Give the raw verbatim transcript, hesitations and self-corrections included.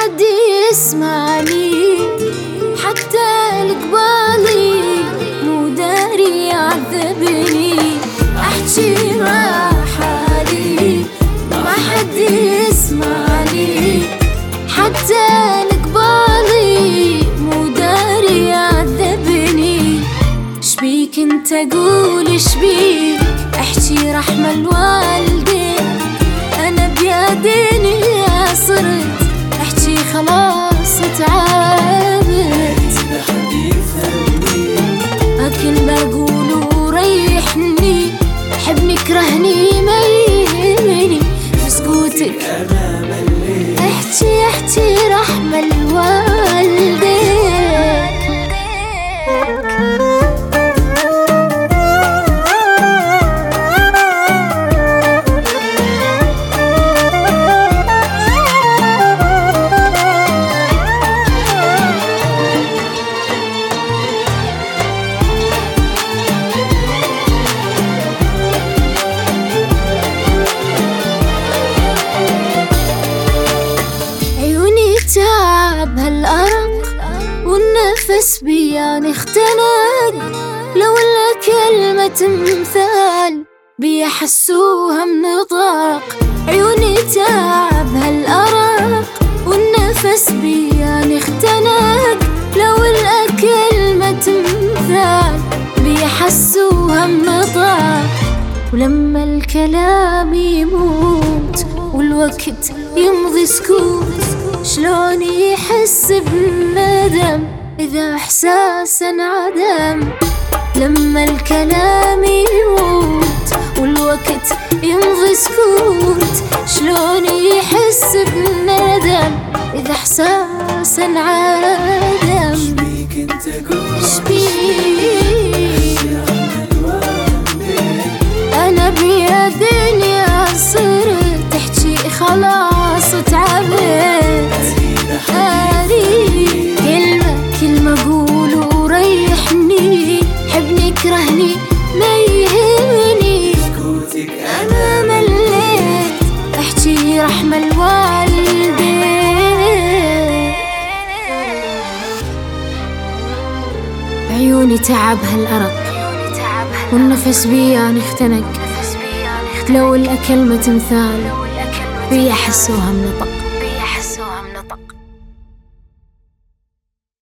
حد يسمعني، حتى القبالي مو داري يعذبني. احكي مع حالي ما حد يسمعني، حتى القبالي مو داري يعذبني. شبيك انت قول شبيك، احكي رحمة الوالدين. انا بيديني صرت احكي خلاص تعبت، اكل بقول ريحني، حبني كرهني ما يهمني. بسكوتك انا مليت، احكي احكي رحمة الوالدين. تعب هالأرق والنفس بياني اختنق، لو إلا كلمة مثال بيحسوها منطق. عيوني تعب هالأرق والنفس بياني اختنق، لو إلا كلمة مثال بيحسوها منطق. ولما الكلام يموت والوقت يمضي سكوت، شلون يحس بالندم إذا إحساس انعدم. لما الكلام يموت والوقت يمضي سكوت، شلون يحس بالندم إذا إحساس انعدم. شبيك انت قول شبيك أنا بيدني صرت تحكي خلاص تعبت. أريد كلمة كلمة قول وريحني، حبني كرهني ما يهمني. سكوتك أنا مليت، احكي رحمة الوالدين. عيوني تعب هالأرق والنفس بياني اختنق، لو الأكل ما تمثال بيحسوها منطق.